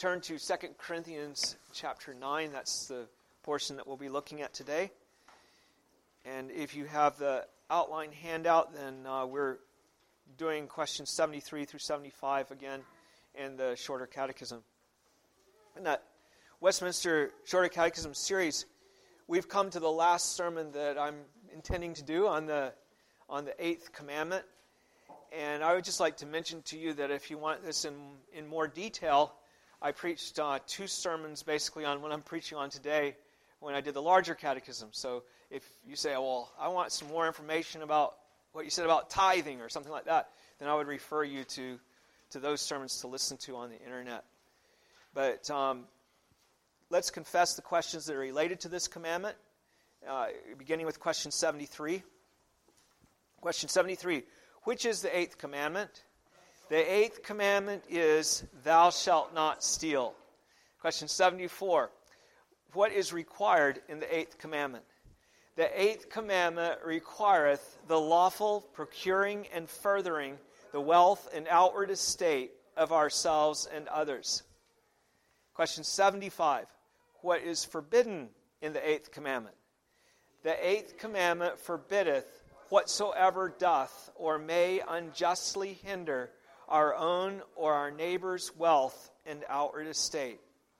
turn to 2 Corinthians chapter 9. That's the portion that we'll be looking at today. And if you have the outline handout, then we're doing questions 73 through 75 again in the Shorter Catechism. In that Westminster Shorter Catechism series, we've come to the last sermon that I'm intending to do on the Eighth Commandment. And I would just like to mention to you that if you want this in more detail, I preached 2 sermons basically on what I'm preaching on today when I did the larger catechism. So if you say, well, I want some more information about what you said about tithing or something like that, then I would refer you to those sermons to listen to on the internet. But let's confess the questions that are related to this commandment, beginning with question 73. Question 73. Which is the 8th commandment? The 8th commandment is, thou shalt not steal. Question 74. What is required in the 8th commandment? The 8th commandment requireth the lawful procuring and furthering the wealth and outward estate of ourselves and others. Question 75. What is forbidden in the 8th commandment? The 8th commandment forbiddeth whatsoever doth or may unjustly hinder our own or our neighbor's wealth and outward estate.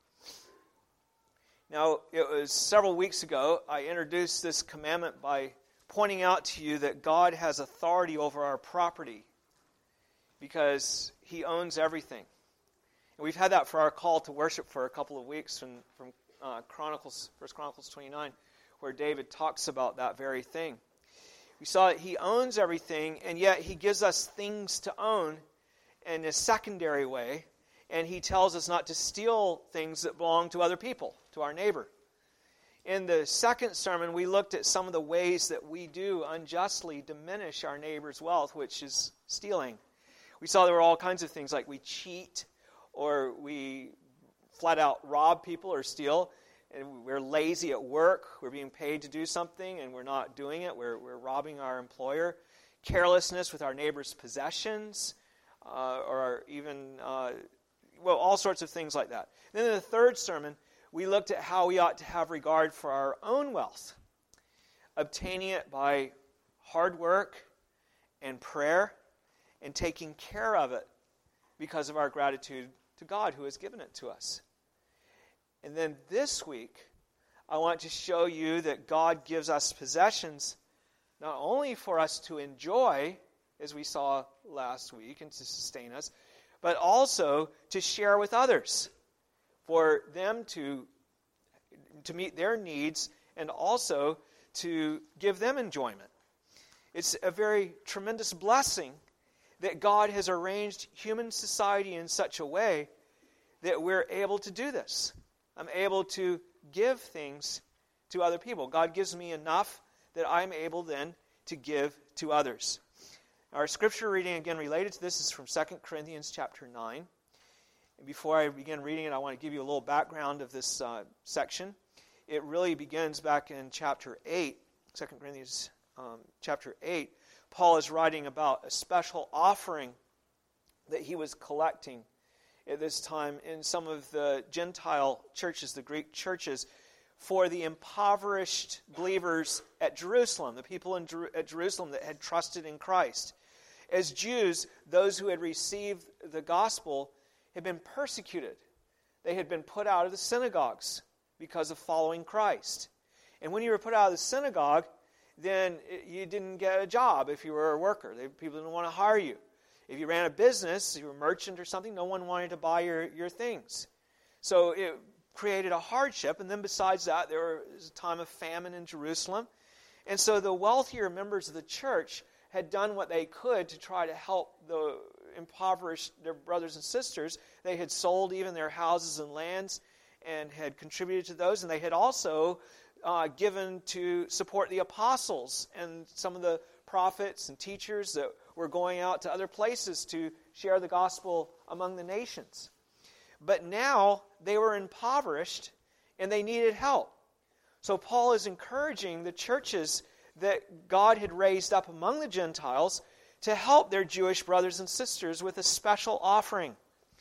Now, it was several weeks ago I introduced this commandment by pointing out to you that God has authority over our property because He owns everything. And we've had that for our call to worship for a couple of weeks from 1 Chronicles 29, where David talks about that very thing. We saw that He owns everything, and yet He gives us things to own in a secondary way, and He tells us not to steal things that belong to other people, to our neighbor. In the second sermon, we looked at some of the ways that we do unjustly diminish our neighbor's wealth, which is stealing. We saw there were all kinds of things like we cheat, or we flat out rob people or steal. And we're lazy at work. We're being paid to do something, and we're not doing it. We're robbing our employer. Carelessness with our neighbor's possessions, or even, all sorts of things like that. Then in the third sermon, we looked at how we ought to have regard for our own wealth, obtaining it by hard work and prayer, and taking care of it because of our gratitude to God who has given it to us. And then this week, I want to show you that God gives us possessions not only for us to enjoy, as we saw last week, and to sustain us, but also to share with others, for them to meet their needs and also to give them enjoyment. It's a very tremendous blessing that God has arranged human society in such a way that we're able to do this. I'm able to give things to other people. God gives me enough that I'm able then to give to others. Our scripture reading, again, related to this is from 2 Corinthians chapter 9. And before I begin reading it, I want to give you a little background of this section. It really begins back in chapter 8, 2 Corinthians chapter 8. Paul is writing about a special offering that he was collecting at this time in some of the Gentile churches, the Greek churches, for the impoverished believers at Jerusalem, the people at Jerusalem that had trusted in Christ. As Jews, those who had received the gospel had been persecuted. They had been put out of the synagogues because of following Christ. And when you were put out of the synagogue, then you didn't get a job if you were a worker. People didn't want to hire you. If you ran a business, you were a merchant or something, no one wanted to buy your things. So it created a hardship. And then besides that, there was a time of famine in Jerusalem. And so the wealthier members of the church had done what they could to try to help the impoverished, their brothers and sisters. They had sold even their houses and lands and had contributed to those. And they had also given to support the apostles and some of the prophets and teachers that were going out to other places to share the gospel among the nations. But now they were impoverished and they needed help. So Paul is encouraging the churches that God had raised up among the Gentiles to help their Jewish brothers and sisters with a special offering.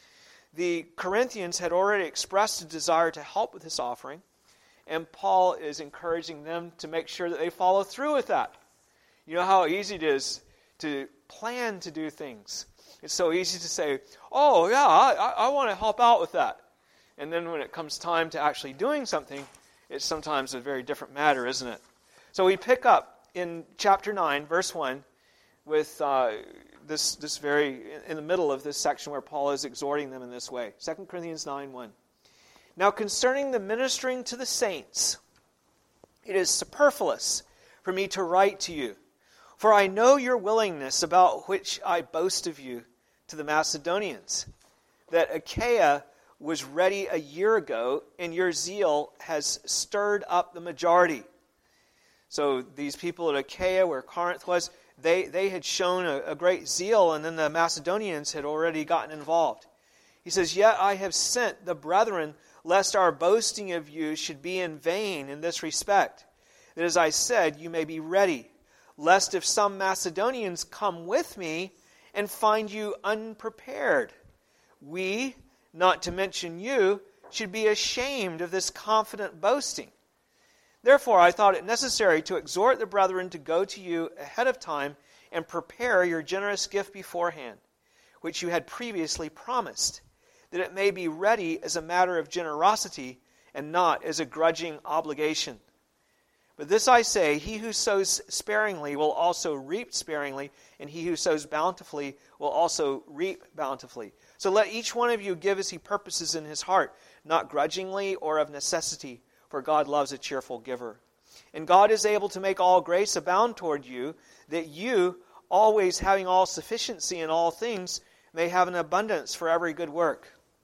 The Corinthians had already expressed a desire to help with this offering, and Paul is encouraging them to make sure that they follow through with that. You know how easy it is to plan to do things. It's so easy to say, oh yeah, I want to help out with that. And then when it comes time to actually doing something, it's sometimes a very different matter, isn't it? So we pick up in chapter 9, verse 1, with this very, in the middle of this section where Paul is exhorting them in this way. 2 Corinthians 9:1. Now concerning the ministering to the saints, it is superfluous for me to write to you, for I know your willingness, about which I boast of you to the Macedonians, that Achaia was ready a year ago, and your zeal has stirred up the majority. So these people at Achaia, where Corinth was, they had shown a great zeal, and then the Macedonians had already gotten involved. He says, yet I have sent the brethren, lest our boasting of you should be in vain in this respect, that as I said, you may be ready, lest if some Macedonians come with me and find you unprepared, we, not to mention you, should be ashamed of this confident boasting. Therefore, I thought it necessary to exhort the brethren to go to you ahead of time and prepare your generous gift beforehand, which you had previously promised, that it may be ready as a matter of generosity and not as a grudging obligation. But this I say, he who sows sparingly will also reap sparingly, and he who sows bountifully will also reap bountifully. So let each one of you give as he purposes in his heart, not grudgingly or of necessity, for God loves a cheerful giver. And God is able to make all grace abound toward you, that you, always having all sufficiency in all things, may have an abundance for every good work.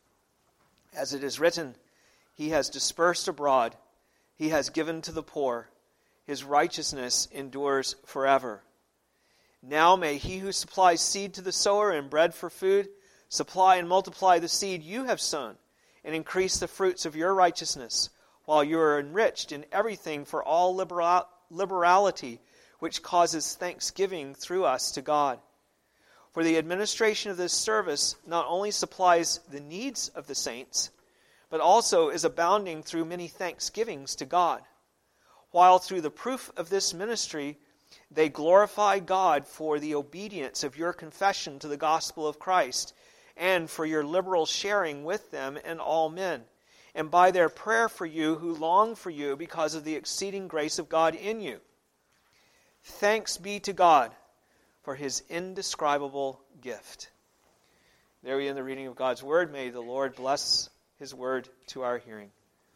As it is written, he has dispersed abroad, he has given to the poor, his righteousness endures forever. Now may he who supplies seed to the sower and bread for food, supply and multiply the seed you have sown, and increase the fruits of your righteousness, while you are enriched in everything for all liberality, which causes thanksgiving through us to God. For the administration of this service not only supplies the needs of the saints, but also is abounding through many thanksgivings to God, while through the proof of this ministry they glorify God for the obedience of your confession to the gospel of Christ, and for your liberal sharing with them and all men, and by their prayer for you who long for you because of the exceeding grace of God in you. Thanks be to God for his indescribable gift. There we end the reading of God's word. May the Lord bless his word to our hearing.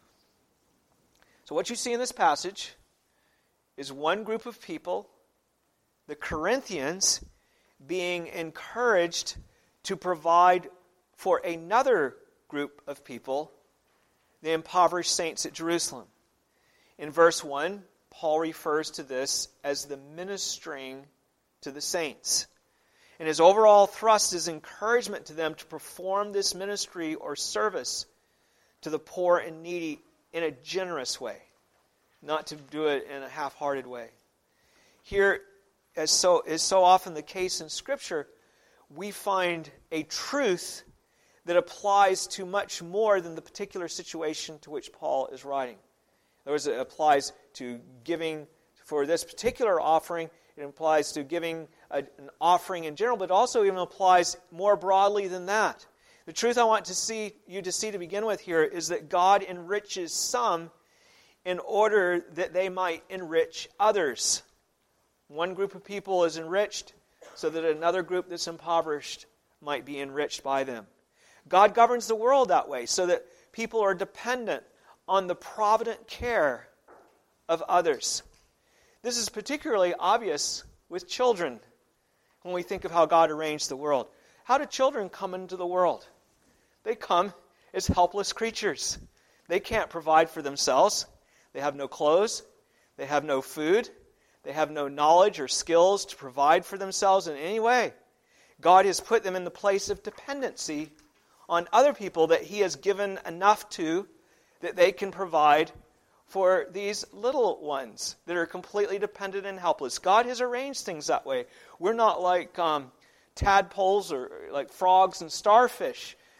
So what you see in this passage is one group of people, the Corinthians, being encouraged to provide for another group of people, the impoverished saints at Jerusalem. In verse 1, Paul refers to this as the ministering to the saints. And his overall thrust is encouragement to them to perform this ministry or service to the poor and needy in a generous way, not to do it in a half-hearted way. Here, as is so often the case in Scripture, we find a truth that applies to much more than the particular situation to which Paul is writing. In other words, it applies to giving for this particular offering. It applies to giving an offering in general, but also even applies more broadly than that. The truth I want you to see to begin with here is that God enriches some in order that they might enrich others. One group of people is enriched so that another group that's impoverished might be enriched by them. God governs the world that way so that people are dependent on the provident care of others. This is particularly obvious with children when we think of how God arranged the world. How do children come into the world? They come as helpless creatures. They can't provide for themselves. They have no clothes. They have no food. They have no knowledge or skills to provide for themselves in any way. God has put them in the place of dependency on other people that he has given enough to that they can provide for these little ones that are completely dependent and helpless. God has arranged things that way. We're not like tadpoles or like frogs and starfish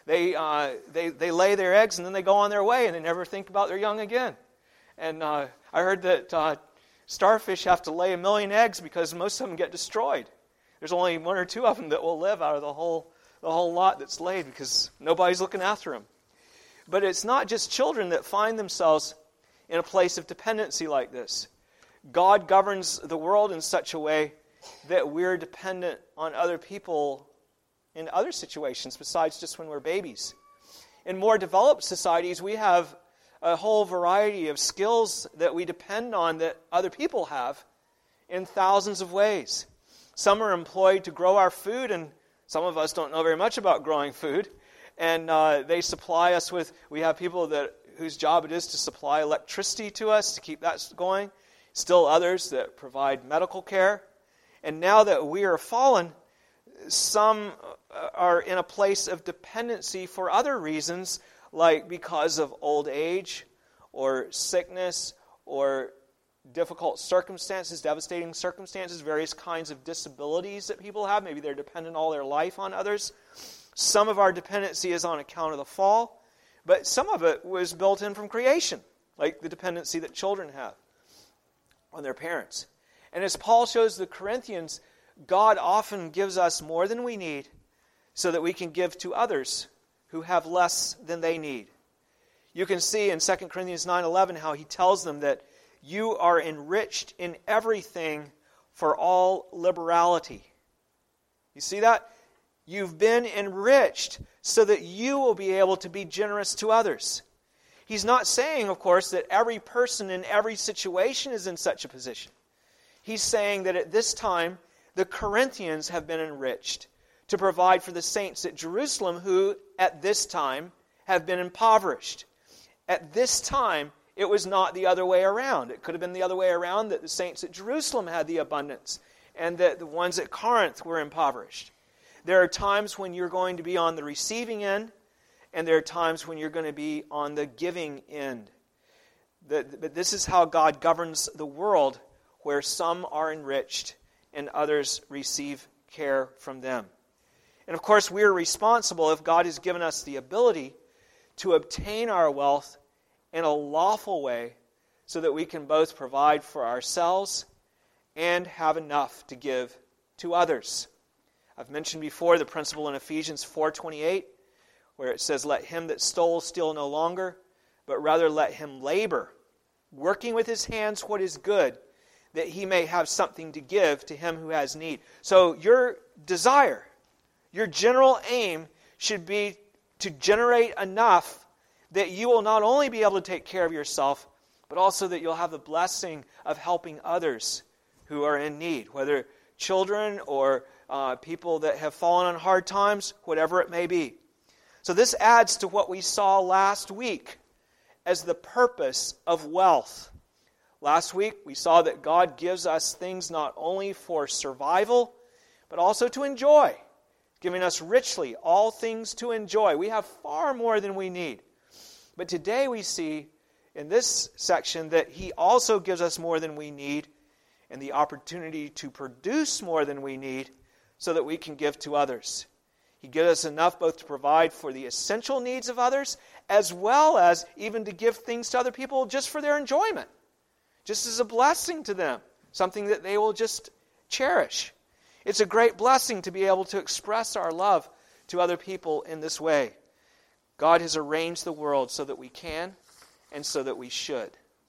They lay their eggs and then they go on their way and they never think about their young again. And I heard that starfish have to lay 1 million eggs because most of them get destroyed. There's only 1 or 2 of them that will live out of the whole lot that's laid because nobody's looking after them. But it's not just children that find themselves in a place of dependency like this. God governs the world in such a way that we're dependent on other people in other situations besides just when we're babies. In more developed societies, we have a whole variety of skills that we depend on that other people have in thousands of ways. Some are employed to grow our food, and some of us don't know very much about growing food. And they supply us with, we have people whose job it is to supply electricity to us to keep that going. Still others that provide medical care. And now that we are fallen, some are in a place of dependency for other reasons, like because of old age or sickness or difficult circumstances, devastating circumstances, various kinds of disabilities that people have. Maybe they're dependent all their life on others. Some of our dependency is on account of the fall, but some of it was built in from creation, like the dependency that children have on their parents. And as Paul shows the Corinthians, God often gives us more than we need so that we can give to others who have less than they need. You can see in 2 Corinthians 9:11 how he tells them that you are enriched in everything for all liberality. You see that? You've been enriched so that you will be able to be generous to others. He's not saying, of course, that every person in every situation is in such a position. He's saying that at this time, the Corinthians have been enriched to provide for the saints at Jerusalem who, at this time, have been impoverished. At this time, it was not the other way around. It could have been the other way around, that the saints at Jerusalem had the abundance and that the ones at Corinth were impoverished. There are times when you're going to be on the receiving end, and there are times when you're going to be on the giving end. But this is how God governs the world, where some are enriched and others receive care from them. And of course, we are responsible if God has given us the ability to obtain our wealth in a lawful way so that we can both provide for ourselves and have enough to give to others. I've mentioned before the principle in Ephesians 4:28, where it says, "Let him that stole steal no longer, but rather let him labor, working with his hands what is good, that he may have something to give to him who has need." So your desire, your general aim should be to generate enough that you will not only be able to take care of yourself, but also that you'll have the blessing of helping others who are in need, whether children or people that have fallen on hard times, whatever it may be. So this adds to what we saw last week as the purpose of wealth. Last week we saw that God gives us things not only for survival, but also to enjoy, giving us richly all things to enjoy. We have far more than we need. But today we see in this section that He also gives us more than we need and the opportunity to produce more than we need so that we can give to others. He gives us enough both to provide for the essential needs of others as well as even to give things to other people just for their enjoyment, just as a blessing to them, something that they will just cherish. It's a great blessing to be able to express our love to other people in this way. God has arranged the world so that we can and so that we should.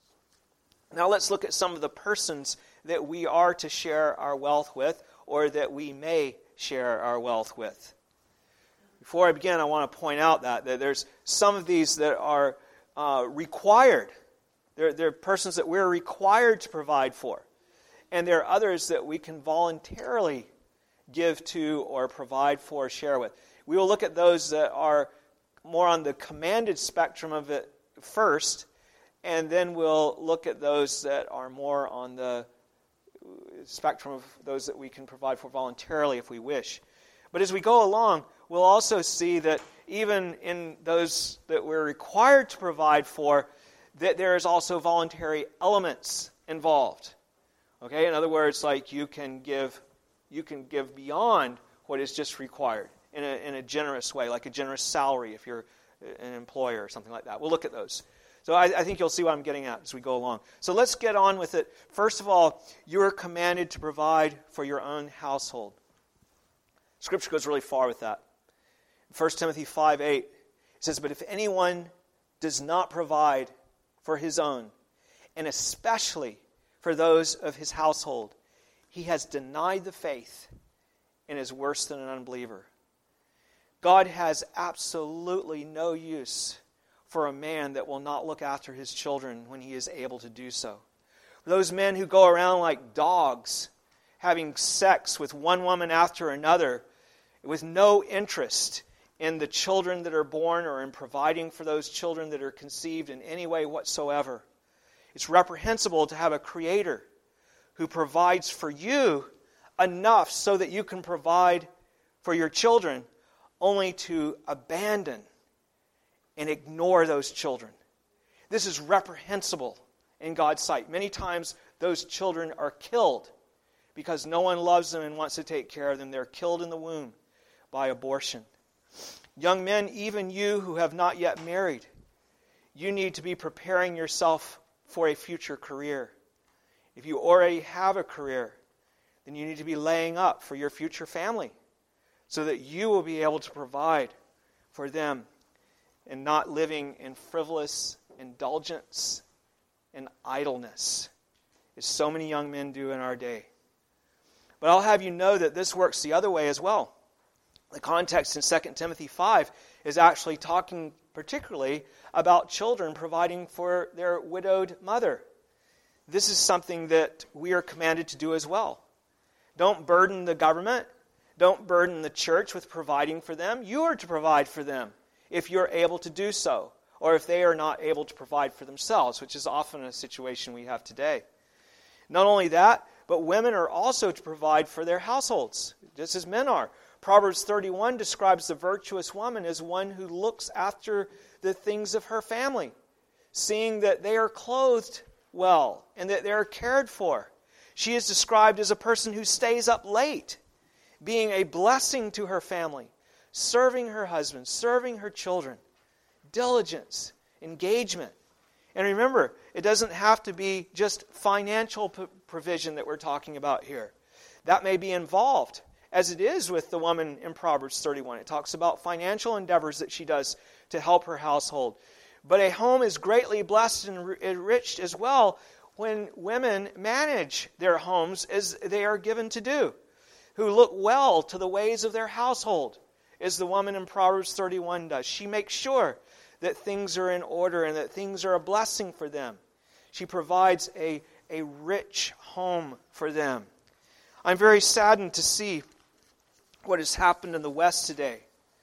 Now let's look at some of the persons that we are to share our wealth with, or that we may share our wealth with. Before I begin, I want to point out that there's some of these that are required. They're persons that we're required to provide for. And there are others that we can voluntarily give to or provide for, share with. We will look at those that are more on the commanded spectrum of it first, and then we'll look at those that are more on the spectrum of those that we can provide for voluntarily if we wish. But as we go along, we'll also see that even in those that we're required to provide for, that there is also voluntary elements involved. Okay, in other words, like you can give beyond what is just required. in a generous way, like a generous salary if you're an employer or something like that. We'll look at those. So I think you'll see what I'm getting at as we go along. So let's get on with it. First of all, you are commanded to provide for your own household. Scripture goes really far with that. 1 Timothy 5:8, it says, "But if anyone does not provide for his own, and especially for those of his household, he has denied the faith and is worse than an unbeliever." God has absolutely no use for a man that will not look after his children when he is able to do so. Those men who go around like dogs, having sex with one woman after another, with no interest in the children that are born or in providing for those children that are conceived in any way whatsoever. It's reprehensible to have a Creator who provides for you enough so that you can provide for your children, only to abandon and ignore those children. This is reprehensible in God's sight. Many times those children are killed because no one loves them and wants to take care of them. They're killed in the womb by abortion. Young men, even you who have not yet married, you need to be preparing yourself for a future career. If you already have a career, then you need to be laying up for your future family so that you will be able to provide for them and not living in frivolous indulgence and idleness, as so many young men do in our day. But I'll have you know that this works the other way as well. The context in 2 Timothy 5 is actually talking particularly about children providing for their widowed mother. This is something that we are commanded to do as well. Don't burden the government. Don't burden the church with providing for them. You are to provide for them if you're able to do so, or if they are not able to provide for themselves, which is often a situation we have today. Not only that, but women are also to provide for their households, just as men are. Proverbs 31 describes the virtuous woman as one who looks after the things of her family, seeing that they are clothed well and that they are cared for. She is described as a person who stays up late, being a blessing to her family, serving her husband, serving her children, diligence, engagement. And remember, it doesn't have to be just financial provision that we're talking about here. That may be involved, as it is with the woman in Proverbs 31. It talks about financial endeavors that she does to help her household. But a home is greatly blessed and enriched as well when women manage their homes as they are given to do, who look well to the ways of their household, as the woman in Proverbs 31 does. She makes sure that things are in order and that things are a blessing for them. She provides a rich home for them. I'm very saddened to see what has happened in the West today.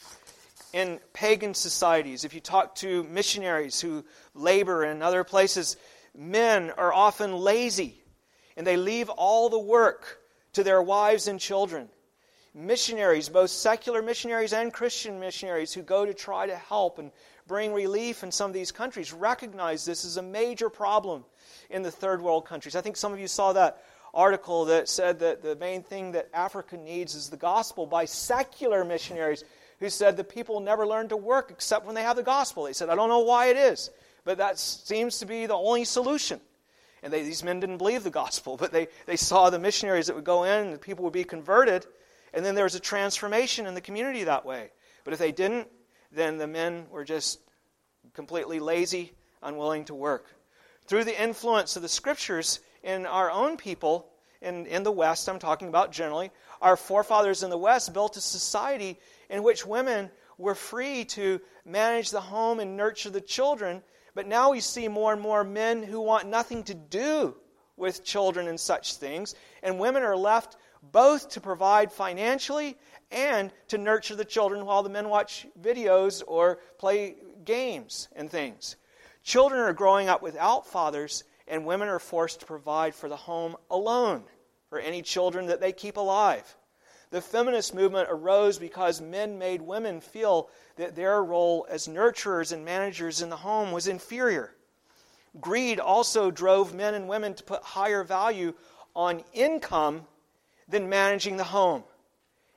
In pagan societies, if you talk to missionaries who labor in other places, men are often lazy and they leave all the work to their wives and children. Missionaries, both secular missionaries and Christian missionaries who go to try to help and bring relief in some of these countries, recognize this as a major problem in the third world countries. I think some of you saw that article that said that the main thing that Africa needs is the gospel, by secular missionaries who said the people never learn to work except when they have the gospel. They said, I don't know why it is, but that seems to be the only solution. And these men didn't believe the gospel, but they saw the missionaries that would go in and the people would be converted, and then there was a transformation in the community that way. But if they didn't, then the men were just completely lazy, unwilling to work. Through the influence of the Scriptures in our own people, in the West, I'm talking about generally, our forefathers in the West built a society in which women were free to manage the home and nurture the children. But now we see more and more men who want nothing to do with children and such things. And women are left both to provide financially and to nurture the children while the men watch videos or play games and things. Children are growing up without fathers, and women are forced to provide for the home alone, for any children that they keep alive. The feminist movement arose because men made women feel that their role as nurturers and managers in the home was inferior. Greed also drove men and women to put higher value on income than managing the home.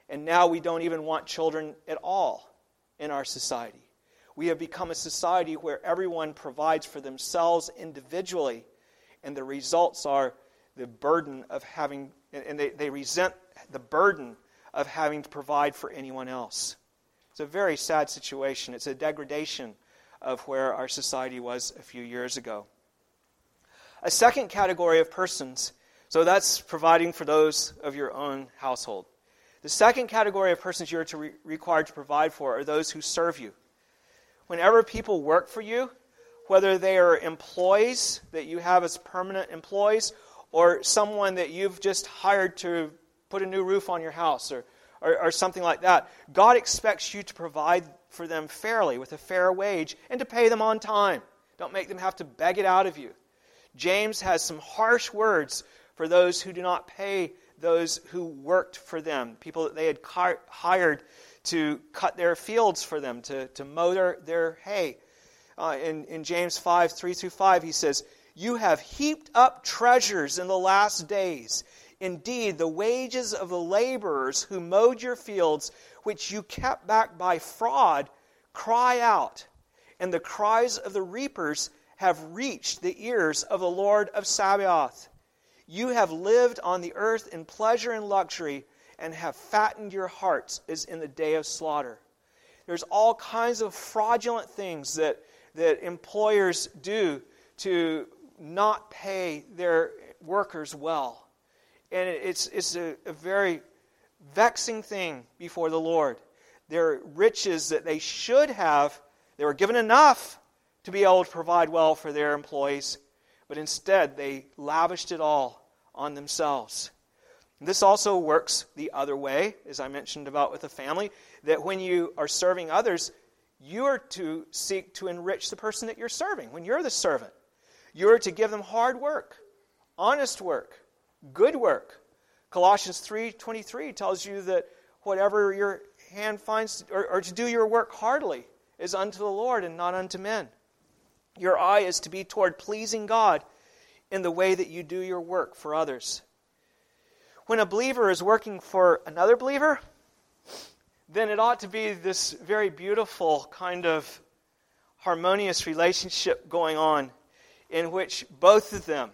And now we don't even want children at all in our society. We have become a society where everyone provides for themselves individually, and the results are the burden of having, and they resent the burden of having to provide for anyone else. It's a very sad situation. It's a degradation of where our society was a few years ago. A second category of persons, so that's providing for those of your own household. The second category of persons you're required to provide for are those who serve you. Whenever people work for you, whether they are employees that you have as permanent employees or someone that you've just hired to put a new roof on your house or something like that, God expects you to provide for them fairly with a fair wage and to pay them on time. Don't make them have to beg it out of you. James has some harsh words for those who do not pay those who worked for them, people that they had hired to cut their fields for them, to mow their hay. In James 5, 3-5, he says, "You have heaped up treasures in the last days. Indeed, the wages of the laborers who mowed your fields, which you kept back by fraud, cry out. And the cries of the reapers have reached the ears of the Lord of Sabaoth. You have lived on the earth in pleasure and luxury, and have fattened your hearts as in the day of slaughter." There's all kinds of fraudulent things that employers do to not pay their workers well. And it's a very vexing thing before the Lord. Their riches that they should have, they were given enough to be able to provide well for their employees, but instead they lavished it all on themselves. This also works the other way, as I mentioned about with a family, that when you are serving others, you are to seek to enrich the person that you're serving. When you're the servant, you're to give them hard work, honest work, good work. Colossians 3:23 tells you that whatever your hand finds, or to do your work heartily, is unto the Lord and not unto men. Your eye is to be toward pleasing God in the way that you do your work for others. When a believer is working for another believer, then it ought to be this very beautiful kind of harmonious relationship going on in which both of them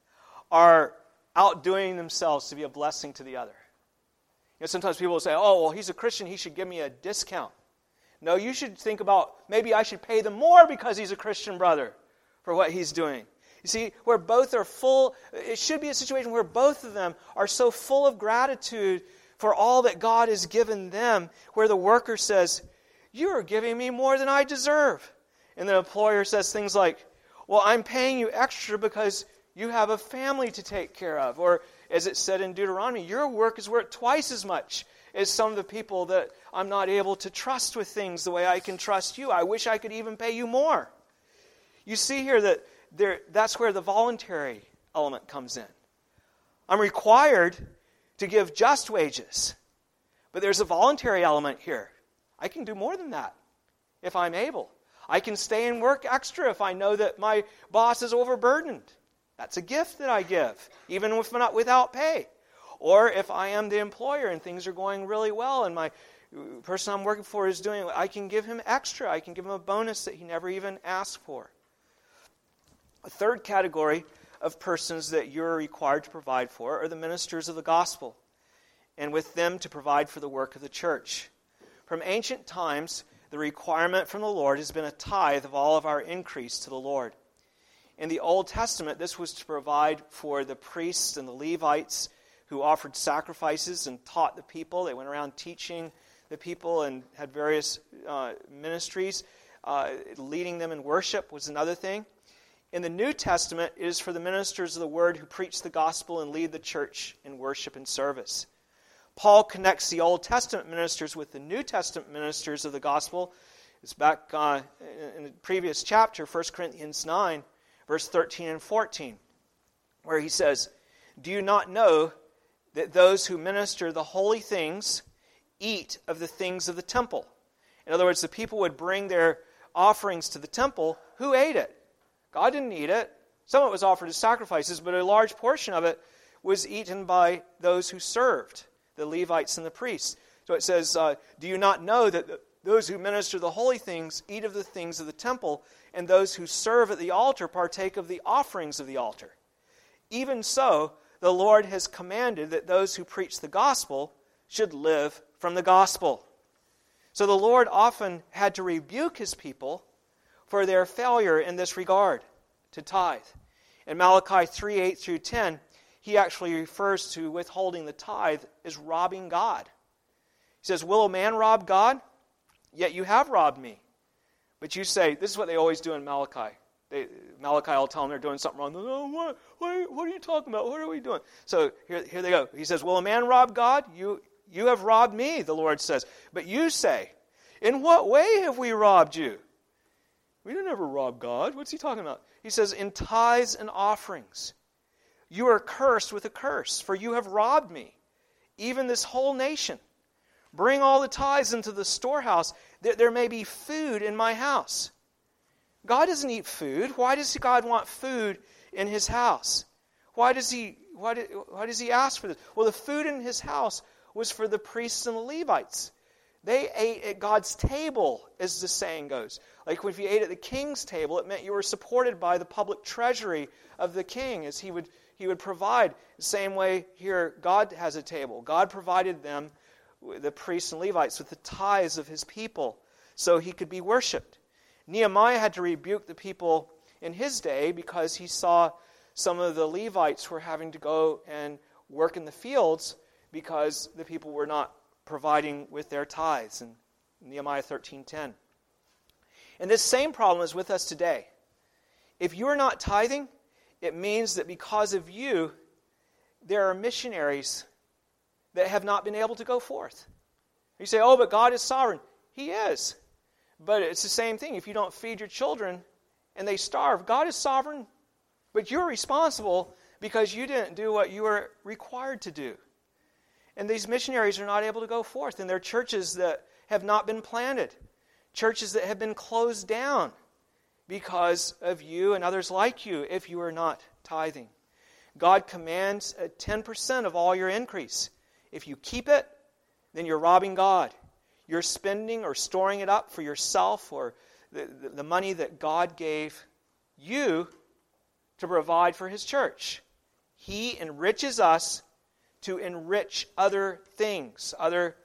are outdoing themselves to be a blessing to the other. You know, sometimes people will say, "Oh, well, he's a Christian, he should give me a discount." No, you should think about, maybe I should pay them more because he's a Christian brother for what he's doing. You see, where both are full, it should be a situation where both of them are so full of gratitude for all that God has given them, where the worker says, "You are giving me more than I deserve." And the employer says things like, "Well, I'm paying you extra because you have a family to take care of." Or, as it said in Deuteronomy, "Your work is worth twice as much as some of the people that I'm not able to trust with things the way I can trust you. I wish I could even pay you more." You see here that that's where the voluntary element comes in. I'm required to give just wages, but there's a voluntary element here. I can do more than that if I'm able. I can stay and work extra if I know that my boss is overburdened. That's a gift that I give, even if not without pay. Or if I am the employer and things are going really well and my person I'm working for is doing, I can give him extra. I can give him a bonus that he never even asked for. A third category of persons that you're required to provide for are the ministers of the gospel, and with them to provide for the work of the church. From ancient times, the requirement from the Lord has been a tithe of all of our increase to the Lord. In the Old Testament, this was to provide for the priests and the Levites who offered sacrifices and taught the people. They went around teaching the people and had various ministries. Leading them in worship was another thing. In the New Testament, it is for the ministers of the Word who preach the gospel and lead the church in worship and service. Paul connects the Old Testament ministers with the New Testament ministers of the gospel. It's back in the previous chapter, 1 Corinthians 9, verse 13 and 14, where he says, "Do you not know that those who minister the holy things eat of the things of the temple?" In other words, the people would bring their offerings to the temple. Who ate it? God didn't eat it. Some of it was offered as sacrifices, but a large portion of it was eaten by those who served, the Levites and the priests. So it says, do you not know that those who minister the holy things eat of the things of the temple, and those who serve at the altar partake of the offerings of the altar? Even so, the Lord has commanded that those who preach the gospel should live from the gospel. So the Lord often had to rebuke his people for their failure in this regard, to tithe. In Malachi 3:8 through 10, he actually refers to withholding the tithe as robbing God. He says, will a man rob God? Yet you have robbed me. But you say, this is what they always do in Malachi. Malachi will tell them they're doing something wrong. Oh, what are you talking about? What are we doing? So here they go. He says, will a man rob God? You have robbed me, the Lord says. But you say, in what way have we robbed you? We didn't ever rob God. What's he talking about? He says, in tithes and offerings. You are cursed with a curse, for you have robbed me, even this whole nation. Bring all the tithes into the storehouse, that there may be food in my house. God doesn't eat food. Why does God want food in his house? Why does he ask for this? Well, the food in his house was for the priests and the Levites. They ate at God's table, as the saying goes. Like if you ate at the king's table, it meant you were supported by the public treasury of the king, as he would provide. The same way here, God has a table. God provided them, the priests and Levites, with the tithes of his people so he could be worshipped. Nehemiah had to rebuke the people in his day because he saw some of the Levites were having to go and work in the fields because the people were not providing with their tithes, in Nehemiah 13:10. And this same problem is with us today. If you are not tithing, it means that because of you, there are missionaries that have not been able to go forth. You say, oh, but God is sovereign. He is. But it's the same thing. If you don't feed your children and they starve, God is sovereign, but you're responsible because you didn't do what you were required to do. And these missionaries are not able to go forth. And there are churches that have not been planted, churches that have been closed down because of you and others like you if you are not tithing. God commands 10% of all your increase. If you keep it, then you're robbing God. You're spending or storing it up for yourself or the money that God gave you to provide for his church. He enriches us to enrich other things, other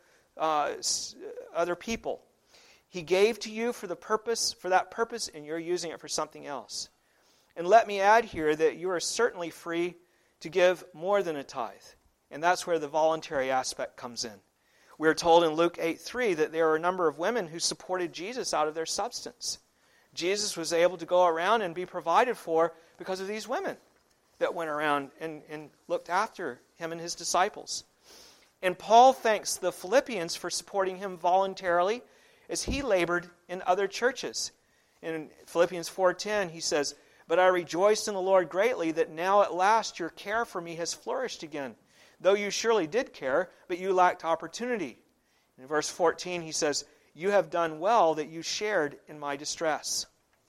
people. He gave to you for that purpose, and you're using it for something else. And let me add here that you are certainly free to give more than a tithe. And that's where the voluntary aspect comes in. We are told in Luke 8:3 that there are a number of women who supported Jesus out of their substance. Jesus was able to go around and be provided for because of these women that went around and looked after him and his disciples. And Paul thanks the Philippians for supporting him voluntarily as he labored in other churches. In Philippians 4:10 he says, but I rejoiced in the Lord greatly that now at last your care for me has flourished again. Though you surely did care, but you lacked opportunity. In verse 14 he says, you have done well that you shared in my distress.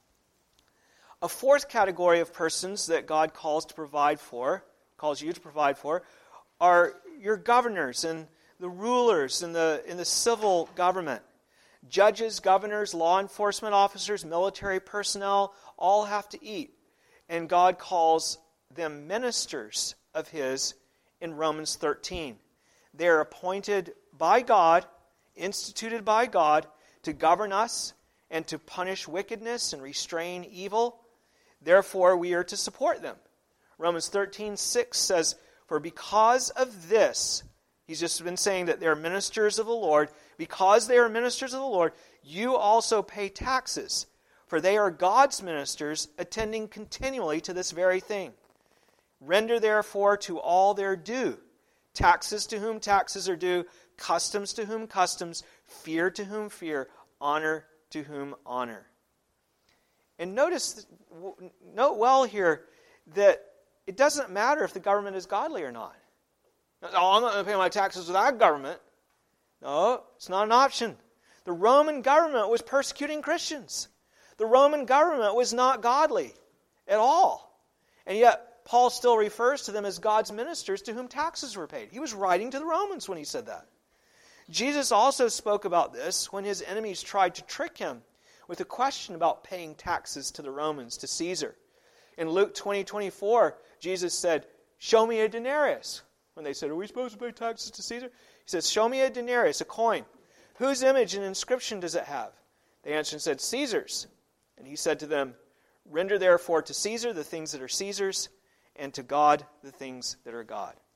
A fourth category of persons that God calls you to provide for, are your governors and the rulers in the civil government. Judges, governors, law enforcement officers, military personnel, all have to eat. And God calls them ministers of his in Romans 13. They are appointed by God, instituted by God, to govern us and to punish wickedness and restrain evil. Therefore, we are to support them. Romans 13:6 says, for because of this, he's just been saying that they're ministers of the Lord. Because they are ministers of the Lord, you also pay taxes, for they are God's ministers, attending continually to this very thing. Render therefore to all their due, taxes to whom taxes are due, customs to whom customs, fear to whom fear, honor to whom honor. And note well here that it doesn't matter if the government is godly or not. Oh, I'm not going to pay my taxes to that government. No, it's not an option. The Roman government was persecuting Christians. The Roman government was not godly at all. And yet, Paul still refers to them as God's ministers to whom taxes were paid. He was writing to the Romans when he said that. Jesus also spoke about this when his enemies tried to trick him with a question about paying taxes to the Romans, to Caesar. In Luke 20:24, Jesus said, "Show me a denarius." When they said, "Are we supposed to pay taxes to Caesar?" He says, "Show me a denarius, a coin. Whose image and inscription does it have?" They answered and said, "Caesar's." And he said to them, "Render therefore to Caesar the things that are Caesar's, and to God the things that are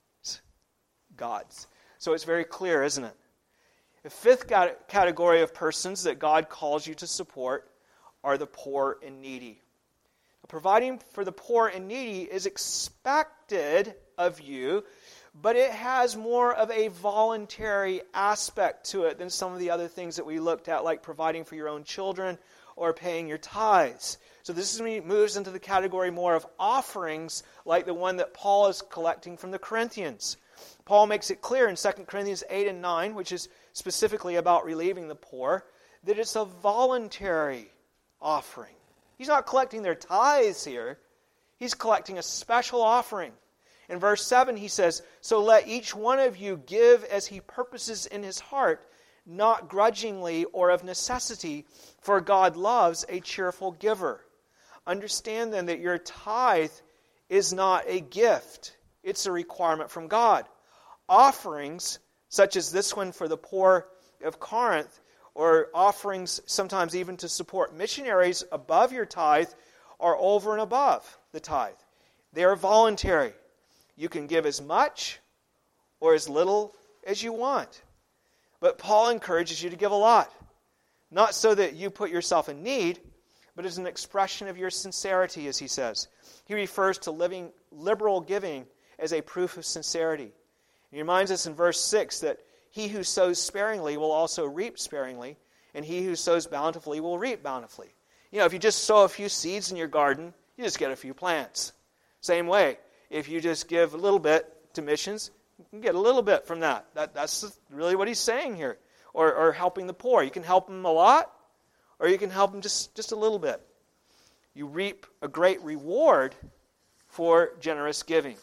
God's." So it's very clear, isn't it? The fifth category of persons that God calls you to support are the poor and needy. Providing for the poor and needy is expected of you, but it has more of a voluntary aspect to it than some of the other things that we looked at, like providing for your own children or paying your tithes. So this moves into the category more of offerings, like the one that Paul is collecting from the Corinthians. Paul makes it clear in 2 Corinthians 8 and 9, which is specifically about relieving the poor, that it's a voluntary offering. He's not collecting their tithes here. He's collecting a special offering. In verse 7 he says, "So let each one of you give as he purposes in his heart, not grudgingly or of necessity, for God loves a cheerful giver." Understand then that your tithe is not a gift. It's a requirement from God. Offerings, such as this one for the poor of Corinth, or offerings sometimes even to support missionaries above your tithe, are over and above the tithe. They are voluntary. You can give as much or as little as you want. But Paul encourages you to give a lot. Not so that you put yourself in need, but as an expression of your sincerity, as he says. He refers to liberal giving as a proof of sincerity. He reminds us in verse 6 that he who sows sparingly will also reap sparingly, and he who sows bountifully will reap bountifully. You know, if you just sow a few seeds in your garden, you just get a few plants. Same way, if you just give a little bit to missions, you can get a little bit from that. That's really what he's saying here. Or helping the poor. You can help them a lot, or you can help them just a little bit. You reap a great reward for generous giving.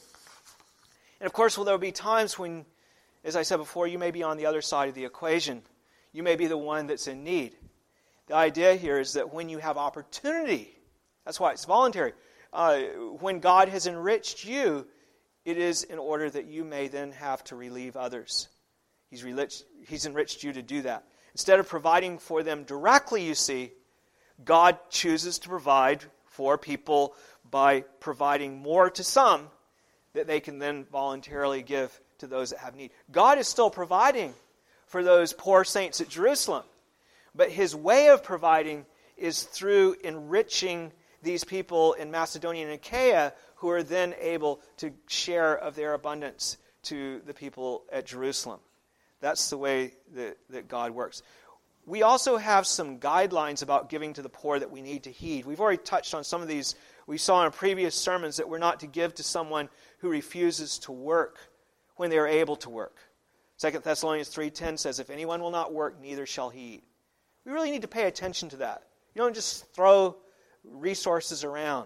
And of course, there will be times when, as I said before, you may be on the other side of the equation. You may be the one that's in need. The idea here is that when you have opportunity, that's why it's voluntary, when God has enriched you, it is in order that you may then have to relieve others. He's enriched you to do that. Instead of providing for them directly, you see, God chooses to provide for people by providing more to some that they can then voluntarily give to those that have need. God is still providing for those poor saints at Jerusalem, but his way of providing is through enriching these people in Macedonia and Achaia, who are then able to share of their abundance to the people at Jerusalem. That's the way that God works. We also have some guidelines about giving to the poor that we need to heed. We've already touched on some of these. We saw in previous sermons that we're not to give to someone who refuses to work when they are able to work. 2 Thessalonians 3:10 says, "If anyone will not work, neither shall he eat." We really need to pay attention to that. You don't just throw resources around.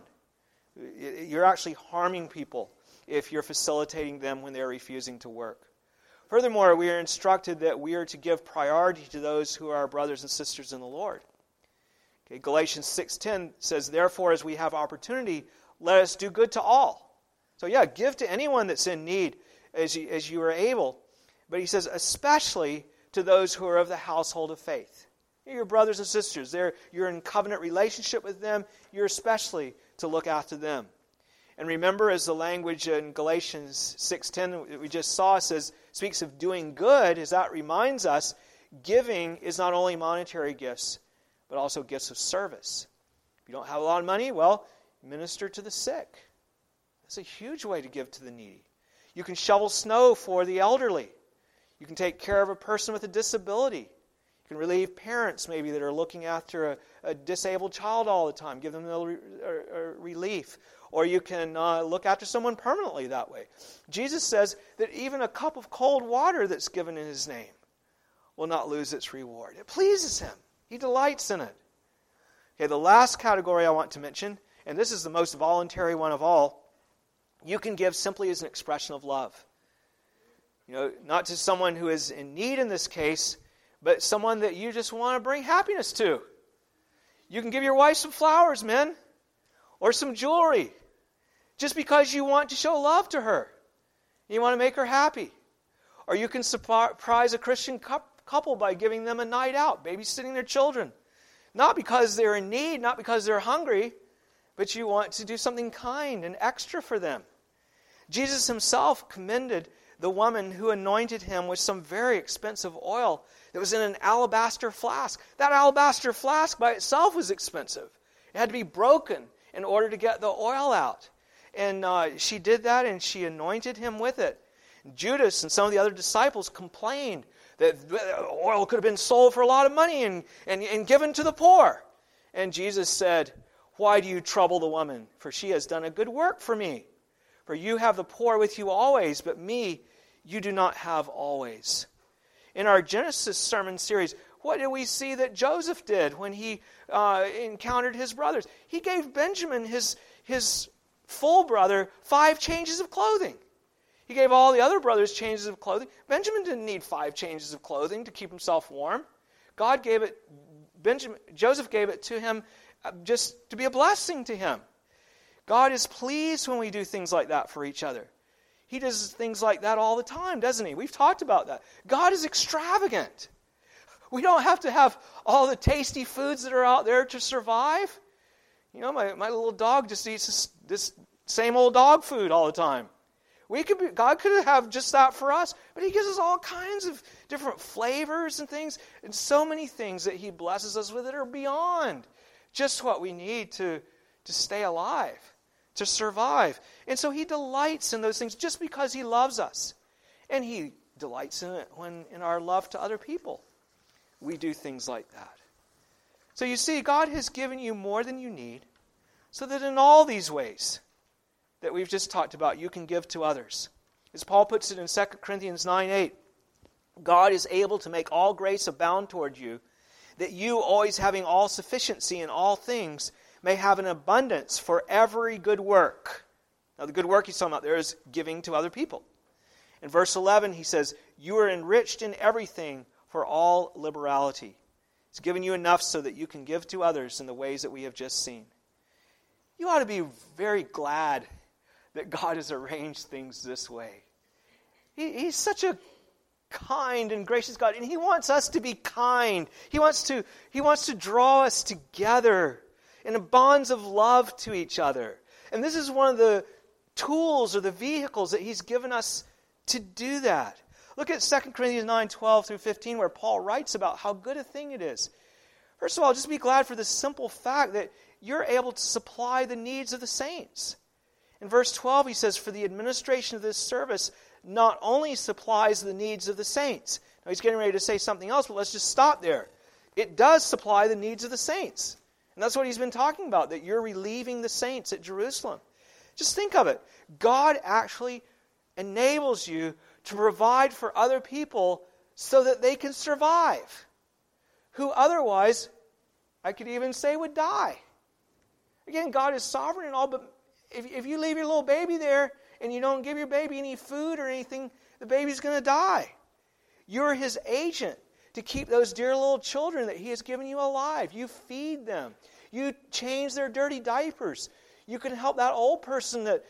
You're actually harming people if you're facilitating them when they're refusing to work. Furthermore, we are instructed that we are to give priority to those who are our brothers and sisters in the Lord. Okay, Galatians 6:10 says, "Therefore, as we have opportunity, let us do good to all." So yeah, give to anyone that's in need as you are able. But he says, especially to those who are of the household of faith. Your brothers and sisters, you're in covenant relationship with them. You're especially to look after them. And remember, as the language in Galatians 6:10 that we just saw speaks of doing good, as that reminds us, giving is not only monetary gifts, but also gifts of service. If you don't have a lot of money, well, minister to the sick. That's a huge way to give to the needy. You can shovel snow for the elderly. You can take care of a person with a disability. You can relieve parents maybe that are looking after a disabled child all the time. Give them a relief. Or you can look after someone permanently that way. Jesus says that even a cup of cold water that's given in his name will not lose its reward. It pleases him. He delights in it. Okay, the last category I want to mention, and this is the most voluntary one of all, you can give simply as an expression of love. Not to someone who is in need in this case, but someone that you just want to bring happiness to. You can give your wife some flowers, men, or some jewelry, just because you want to show love to her. You want to make her happy. Or you can surprise a Christian couple by giving them a night out, babysitting their children. Not because they're in need, not because they're hungry, but you want to do something kind and extra for them. Jesus himself commended the woman who anointed him with some very expensive oil that was in an alabaster flask. That alabaster flask by itself was expensive. It had to be broken in order to get the oil out. And she did that, and she anointed him with it. Judas and some of the other disciples complained that the oil could have been sold for a lot of money and given to the poor. And Jesus said, "Why do you trouble the woman? For she has done a good work for me. For you have the poor with you always, but me you do not have always." In our Genesis sermon series, what did we see that Joseph did when he encountered his brothers? He gave Benjamin, his full brother, 5 changes of clothing. He gave all the other brothers changes of clothing. Benjamin didn't need 5 changes of clothing to keep himself warm. Joseph gave it to him just to be a blessing to him. God is pleased when we do things like that for each other. He does things like that all the time, doesn't he? We've talked about that. God is extravagant. We don't have to have all the tasty foods that are out there to survive. My little dog just eats this same old dog food all the time. God could have just that for us, but He gives us all kinds of different flavors and things, and so many things that He blesses us with that are beyond just what we need to stay alive, to survive. And so He delights in those things just because He loves us. And He delights in it when in our love to other people we do things like that. So you see, God has given you more than you need, so that in all these ways that we've just talked about, you can give to others. As Paul puts it in 2 Corinthians 9:8, God is able to make all grace abound toward you, that you, always having all sufficiency in all things, may have an abundance for every good work. Now the good work he's talking about there is giving to other people. In verse 11 he says, you are enriched in everything for all liberality. He's given you enough so that you can give to others in the ways that we have just seen. You ought to be very glad that God has arranged things this way. He's such a kind and gracious God, and He wants us to be kind. He wants to draw us together in bonds of love to each other. And this is one of the tools or the vehicles that He's given us to do that. Look at 2 Corinthians 9:12 through 15, where Paul writes about how good a thing it is. First of all, just be glad for the simple fact that you're able to supply the needs of the saints. In verse 12 he says, for the administration of this service not only supplies the needs of the saints. Now he's getting ready to say something else, but let's just stop there. It does supply the needs of the saints. And that's what he's been talking about, that you're relieving the saints at Jerusalem. Just think of it. God actually enables you to provide for other people so that they can survive, who otherwise, I could even say, would die. Again, God is sovereign and all, but if you leave your little baby there and you don't give your baby any food or anything, the baby's going to die. You're His agent to keep those dear little children that He has given you alive. You feed them. You change their dirty diapers. You can help that old person that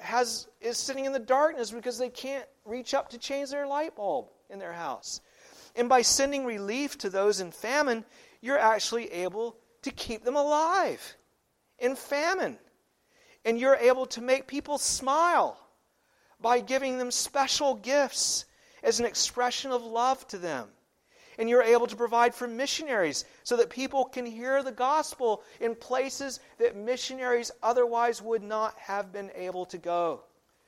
is sitting in the darkness because they can't reach up to change their light bulb in their house. And by sending relief to those in famine, you're actually able to keep them alive in famine. And you're able to make people smile by giving them special gifts as an expression of love to them. And you're able to provide for missionaries so that people can hear the gospel in places that missionaries otherwise would not have been able to go.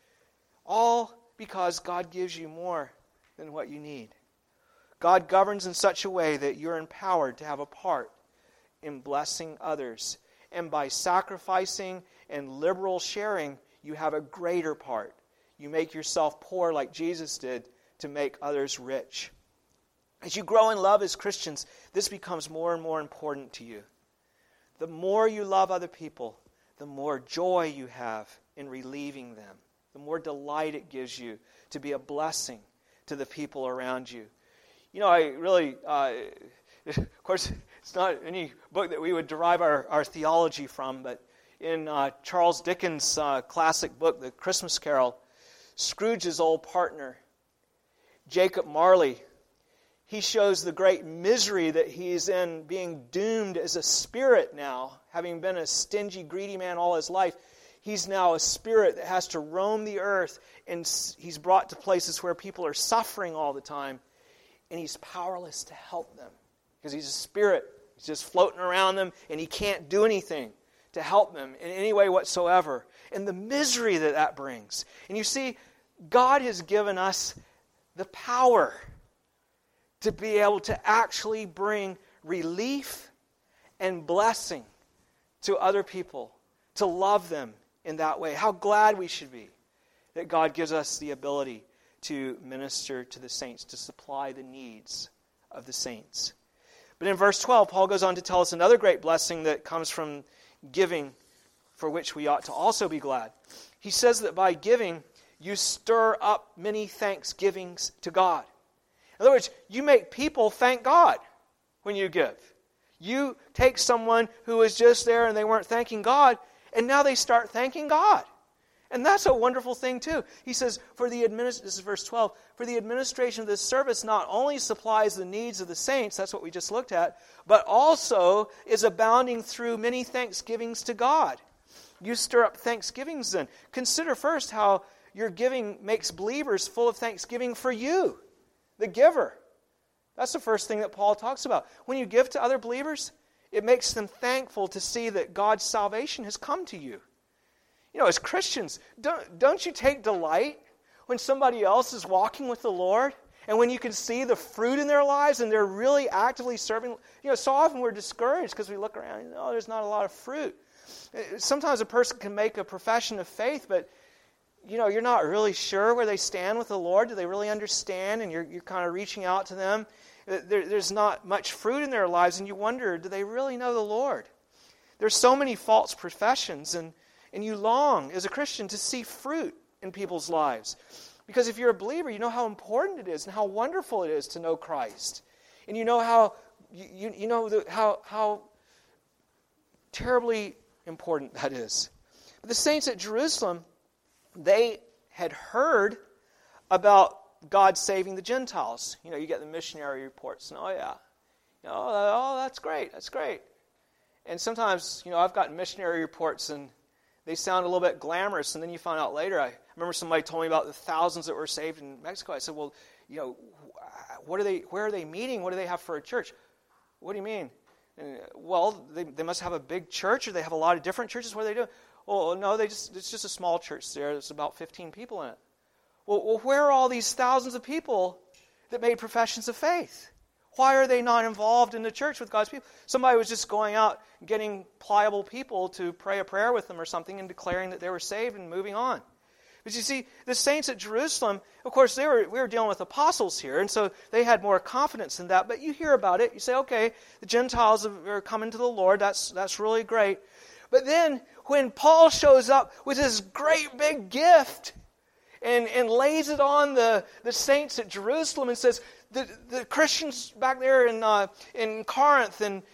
All because God gives you more than what you need. God governs in such a way that you're empowered to have a part in blessing others. And by sacrificing and liberal sharing, you have a greater part. You make yourself poor like Jesus did to make others rich. As you grow in love as Christians, this becomes more and more important to you. The more you love other people, the more joy you have in relieving them. The more delight it gives you to be a blessing to the people around you. You know, I really, of course, it's not any book that we would derive our theology from, but in Charles Dickens' classic book, The Christmas Carol, Scrooge's old partner, Jacob Marley, he shows the great misery that he's in, being doomed as a spirit now, having been a stingy, greedy man all his life. He's now a spirit that has to roam the earth, and he's brought to places where people are suffering all the time, and he's powerless to help them because he's a spirit. He's just floating around them, and he can't do anything to help them in any way whatsoever. And the misery that brings. And you see, God has given us the power to be able to actually bring relief and blessing to other people, to love them in that way. How glad we should be that God gives us the ability to minister to the saints, to supply the needs of the saints. But in verse 12, Paul goes on to tell us another great blessing that comes from giving, for which we ought to also be glad. He says that by giving, you stir up many thanksgivings to God. In other words, you make people thank God when you give. You take someone who was just there and they weren't thanking God, and now they start thanking God. And that's a wonderful thing too. He says, this is verse 12, for the administration of this service not only supplies the needs of the saints, that's what we just looked at, but also is abounding through many thanksgivings to God. You stir up thanksgivings then. Consider first how your giving makes believers full of thanksgiving for you, the giver. That's the first thing that Paul talks about. When you give to other believers, it makes them thankful to see that God's salvation has come to you. You know, as Christians, don't you take delight when somebody else is walking with the Lord and when you can see the fruit in their lives and they're really actively serving? You know, so often we're discouraged because we look around and, there's not a lot of fruit. Sometimes a person can make a profession of faith, but you're not really sure where they stand with the Lord. Do they really understand? And you're kind of reaching out to them. There's not much fruit in their lives, and you wonder, do they really know the Lord? There's so many false professions, and you long, as a Christian, to see fruit in people's lives. Because if you're a believer, you know how important it is and how wonderful it is to know Christ. And you know how how terribly important that is. But the saints at Jerusalem, they had heard about God saving the Gentiles. You get the missionary reports, and that's great, that's great. And sometimes, I've gotten missionary reports, and they sound a little bit glamorous, and then you find out later. I remember somebody told me about the thousands that were saved in Mexico. I said, well, where are they meeting? What do they have for a church? What do you mean? And, well, they must have a big church, or they have a lot of different churches. What are they doing? Oh, no, it's just a small church there. There's about 15 people in it. Well, where are all these thousands of people that made professions of faith? Why are they not involved in the church with God's people? Somebody was just going out and getting pliable people to pray a prayer with them or something and declaring that they were saved and moving on. But you see, the saints at Jerusalem, of course, we were dealing with apostles here, and so they had more confidence in that. But you hear about it, you say, okay, the Gentiles are coming to the Lord. That's really great. But then when Paul shows up with this great big gift and lays it on the saints at Jerusalem and says, the Christians back there in Corinth and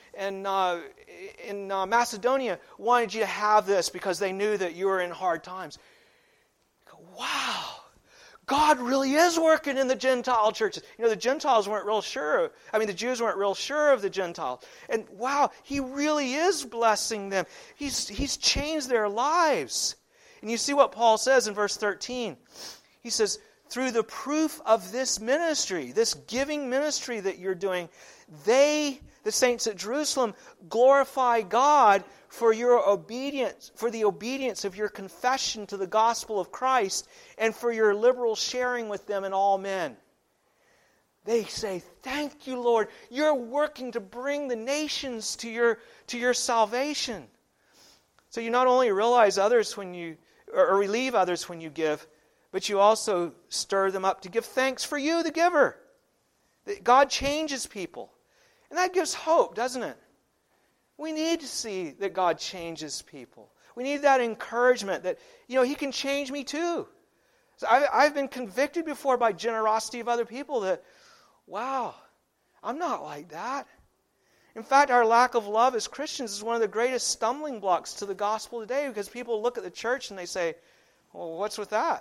in Macedonia wanted you to have this because they knew that you were in hard times. You go, wow, God really is working in the Gentile churches. The Gentiles weren't real sure. The Jews weren't real sure of the Gentiles. And wow, He really is blessing them. He's changed their lives. And you see what Paul says in verse 13. He says, through the proof of this ministry, this giving ministry that you're doing, the saints at Jerusalem, glorify God for your obedience, for the obedience of your confession to the gospel of Christ, and for your liberal sharing with them in all men. They say, thank you, Lord. You're working to bring the nations to your salvation. So you not only realize others when you, or relieve others when you give, but you also stir them up to give thanks for you, the giver. That God changes people. And that gives hope, doesn't it? We need to see that God changes people. We need that encouragement that, He can change me too. So I've been convicted before by generosity of other people that, wow, I'm not like that. In fact, our lack of love as Christians is one of the greatest stumbling blocks to the gospel today, because people look at the church and they say, well, what's with that?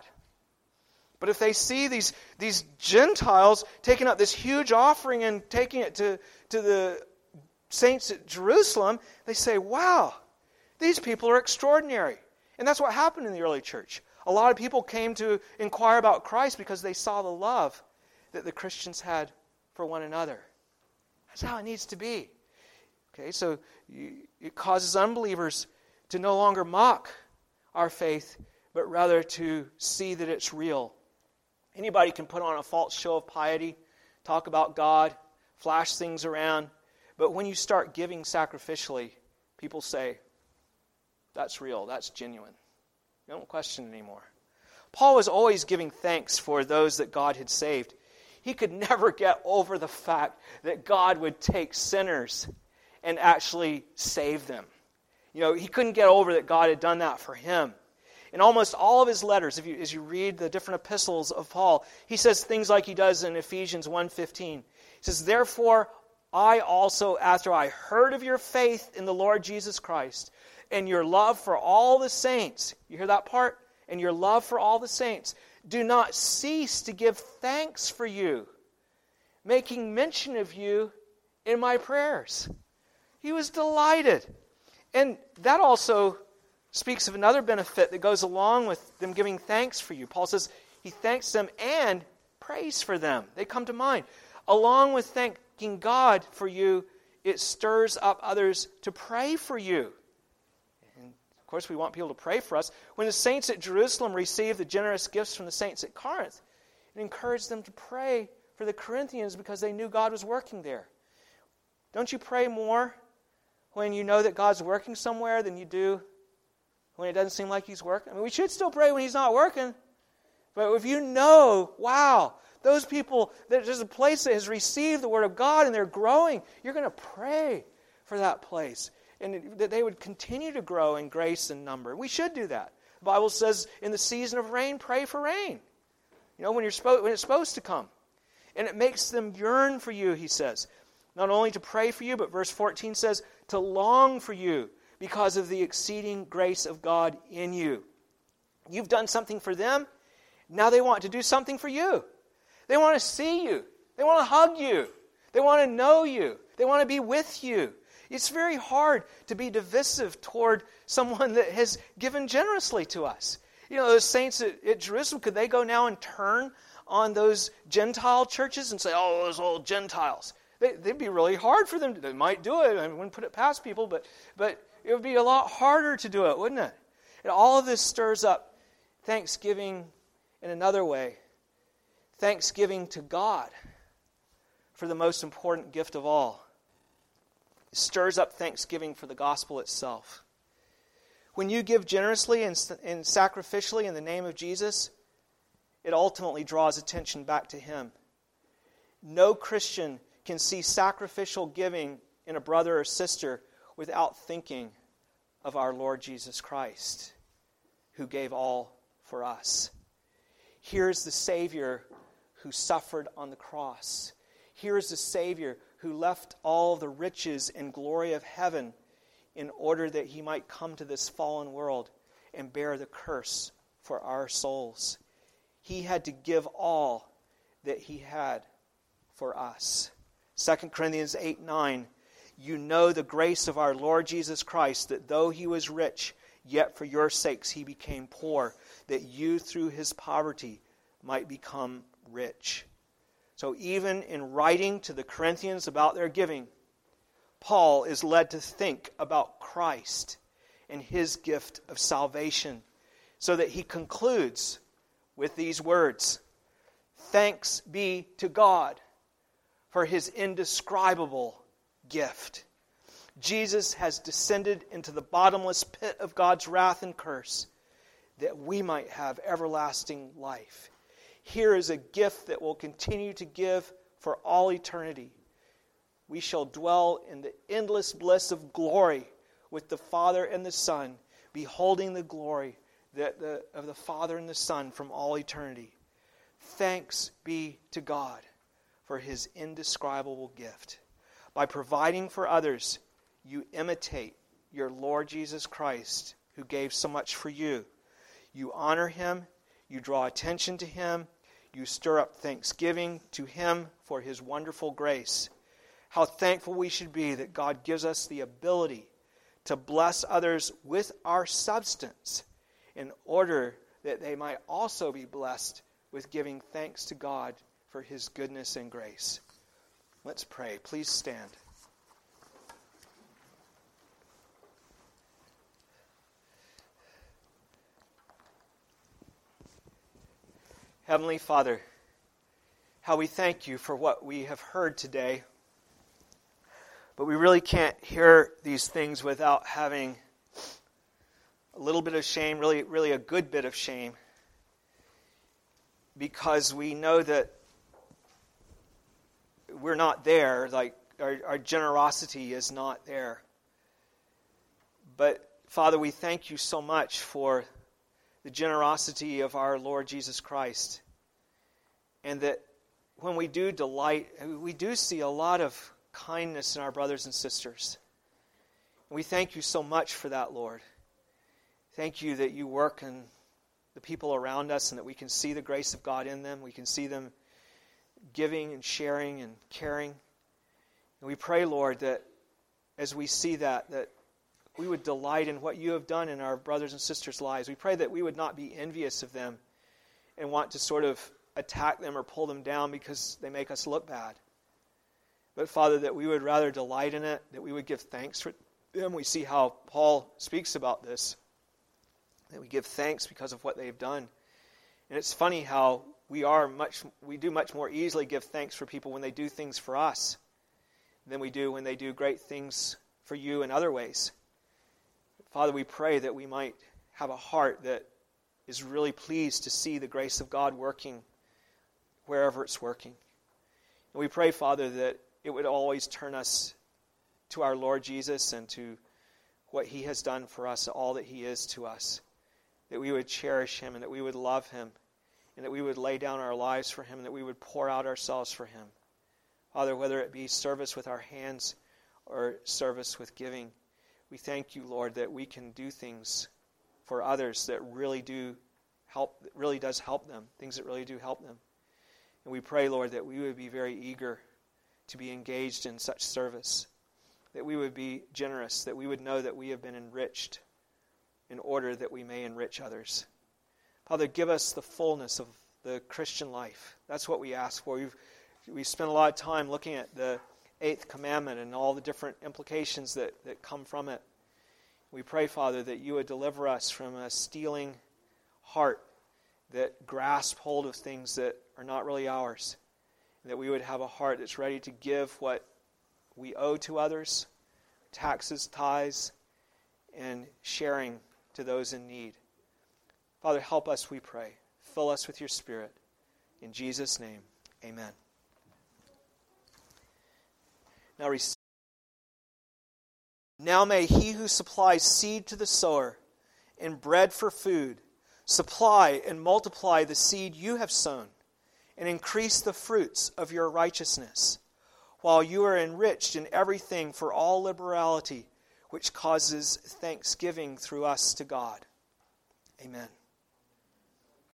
But if they see these Gentiles taking up this huge offering and taking it to the saints at Jerusalem, they say, wow, these people are extraordinary. And that's what happened in the early church. A lot of people came to inquire about Christ because they saw the love that the Christians had for one another. That's how it needs to be. Okay, so it causes unbelievers to no longer mock our faith, but rather to see that it's real. Anybody can put on a false show of piety, talk about God, flash things around, but when you start giving sacrificially, people say, that's real, that's genuine. You don't question it anymore. Paul was always giving thanks for those that God had saved. He could never get over the fact that God would take sinners and actually save them. He couldn't get over that God had done that for him. In almost all of his letters, as you read the different epistles of Paul, he says things like he does in Ephesians 1:15. He says, therefore, I also, after I heard of your faith in the Lord Jesus Christ, and your love for all the saints, you hear that part? And your love for all the saints, do not cease to give thanks for you, making mention of you in my prayers. He was delighted. And that also speaks of another benefit that goes along with them giving thanks for you. Paul says he thanks them and prays for them. They come to mind. Along with thanking God for you, it stirs up others to pray for you. And of course, we want people to pray for us. When the saints at Jerusalem received the generous gifts from the saints at Corinth, it encouraged them to pray for the Corinthians because they knew God was working there. Don't you pray more when you know that God's working somewhere than you do when it doesn't seem like He's working? I mean, we should still pray when He's not working. But if you know, wow, those people, there's a place that has received the Word of God and they're growing, you're going to pray for that place. And that they would continue to grow in grace and number. We should do that. The Bible says in the season of rain, pray for rain. When it's supposed to come. And it makes them yearn for you, he says. Not only to pray for you, but verse 14 says, to long for you because of the exceeding grace of God in you. You've done something for them. Now they want to do something for you. They want to see you. They want to hug you. They want to know you. They want to be with you. It's very hard to be divisive toward someone that has given generously to us. Those saints at Jerusalem, could they go now and turn on those Gentile churches and say, oh, those old Gentiles? They'd be really hard for them. They might do it. I wouldn't put it past people, but it would be a lot harder to do it, wouldn't it? And all of this stirs up thanksgiving in another way. Thanksgiving to God for the most important gift of all. It stirs up thanksgiving for the gospel itself. When you give generously and sacrificially in the name of Jesus, it ultimately draws attention back to Him. No Christian can see sacrificial giving in a brother or sister without thinking of our Lord Jesus Christ, who gave all for us. Here's the Savior who suffered on the cross. Here's the Savior who left all the riches and glory of heaven in order that He might come to this fallen world and bear the curse for our souls. He had to give all that He had for us. 2 Corinthians 8:9, you know the grace of our Lord Jesus Christ, that though He was rich, yet for your sakes He became poor, that you through His poverty might become rich. So even in writing to the Corinthians about their giving, Paul is led to think about Christ and His gift of salvation, so that he concludes with these words, thanks be to God for His indescribable gift. Jesus has descended into the bottomless pit of God's wrath and curse, that we might have everlasting life. Here is a gift that will continue to give for all eternity. We shall dwell in the endless bliss of glory with the Father and the Son, beholding the glory of the Father and the Son from all eternity. Thanks be to God for His indescribable gift. By providing for others, you imitate your Lord Jesus Christ, who gave so much for you. You honor Him, you draw attention to Him, you stir up thanksgiving to Him for His wonderful grace. How thankful we should be that God gives us the ability to bless others with our substance in order that they might also be blessed with giving thanks to God for His goodness and grace. Let's pray. Please stand. Heavenly Father, how we thank You for what we have heard today. But we really can't hear these things without having a little bit of shame, really a good bit of shame, because we know that we're not there, like our generosity is not there. But Father, we thank You so much for the generosity of our Lord Jesus Christ, and that when we do delight, we do see a lot of kindness in our brothers and sisters. And we thank You so much for that, Lord. Thank You that You work in the people around us and that we can see the grace of God in them. We can see them giving and sharing and caring. And we pray, Lord, that as we see that we would delight in what You have done in our brothers and sisters' lives. We pray that we would not be envious of them and want to sort of attack them or pull them down because they make us look bad. But Father, that we would rather delight in it, that we would give thanks for them. We see how Paul speaks about this, that we give thanks because of what they've done. And it's funny how we do much more easily give thanks for people when they do things for us than we do when they do great things for You in other ways. Father, we pray that we might have a heart that is really pleased to see the grace of God working wherever it's working. And we pray, Father, that it would always turn us to our Lord Jesus and to what He has done for us, all that He is to us. That we would cherish Him and that we would love Him and that we would lay down our lives for Him and that we would pour out ourselves for Him. Father, whether it be service with our hands or service with giving, we thank You, Lord, that we can do things for others that really do help, that really does help them, things that really do help them. And we pray, Lord, that we would be very eager to be engaged in such service, that we would be generous, that we would know that we have been enriched in order that we may enrich others. Father, give us the fullness of the Christian life. That's what we ask for. We've spent a lot of time looking at the 8th commandment and all the different implications that come from it. We pray, Father, that You would deliver us from a stealing heart that grasp hold of things that are not really ours. That we would have a heart that's ready to give what we owe to others, taxes, tithes, and sharing to those in need. Father, help us, we pray. Fill us with Your Spirit. In Jesus' name, amen. Now may He who supplies seed to the sower and bread for food supply and multiply the seed you have sown, and increase the fruits of your righteousness, while you are enriched in everything for all liberality, which causes thanksgiving through us to God. Amen.